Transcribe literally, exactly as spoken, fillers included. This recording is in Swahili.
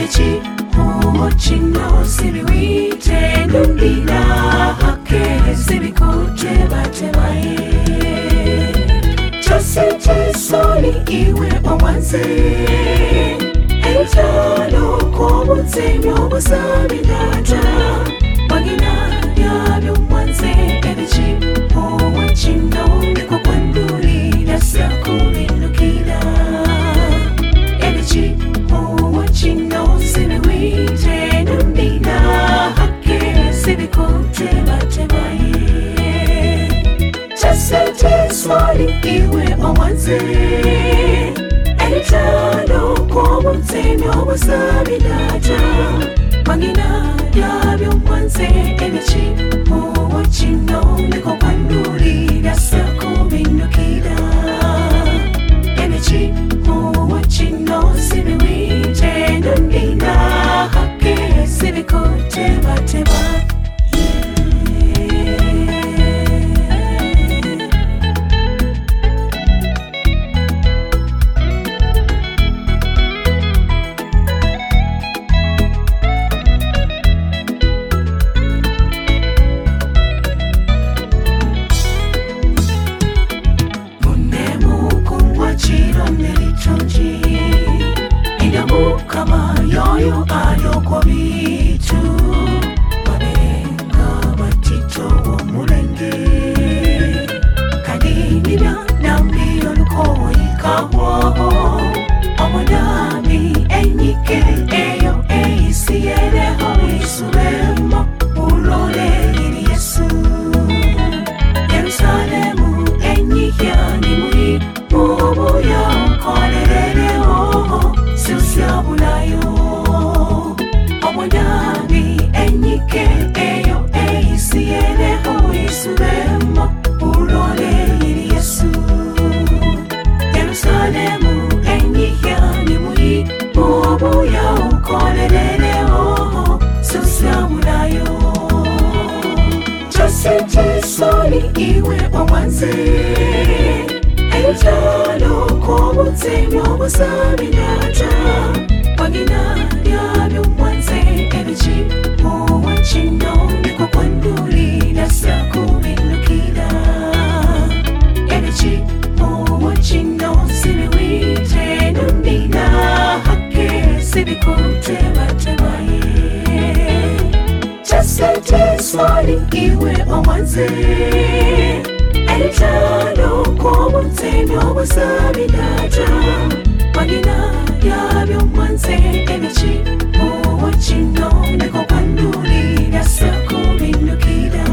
Ebichi uochino sibiwite nundina hake sibikote batebaye Chasete soli iwe omanze Elitalo komutenyo busabinata Magina yabyo mwanze Ebichi uochino niko kwanduli Nasa kubinukila Ebichi uochino sibiwite nundina hake sibikote batebaye Chasete swali iwe omanze Elitalo komutenyo busabinata Magina yabyo mwanze Ebichi uochino niko kwanduli Nasa kubinukila Ebichi uochino sibiwite nundina hake sibikote bateba Kama yoyo ayo kwa bitu Wabenga batito wa mulenge Kadini bya nambi oluko ikawo Omonami enyike eyo eisi ele hoi surema Ulole iri Yesu Yerusalemu enyikya ni mui Mubu ya ukolelele oho Susia bulayo Omonyami enyike eyo eisi ele hoi surema Ulole iri Yesu Yerusalemu enyikya ni mui Mubu ya ukolelele oho Susia bulayo Chasete soli iwe omanze Elitalo komutenyo busabinata Magina yabyo mwanze Ebichi uochino niko kwanduli Nasa kubinukila Ebichi uochino sibiwite nundina hake sibikote batebaye Chasete swali iwe omanze Elitalo komutenyo busabinata Magina yabyo mwanze Ebichi uochino niko kwanduli Nasa kubinukila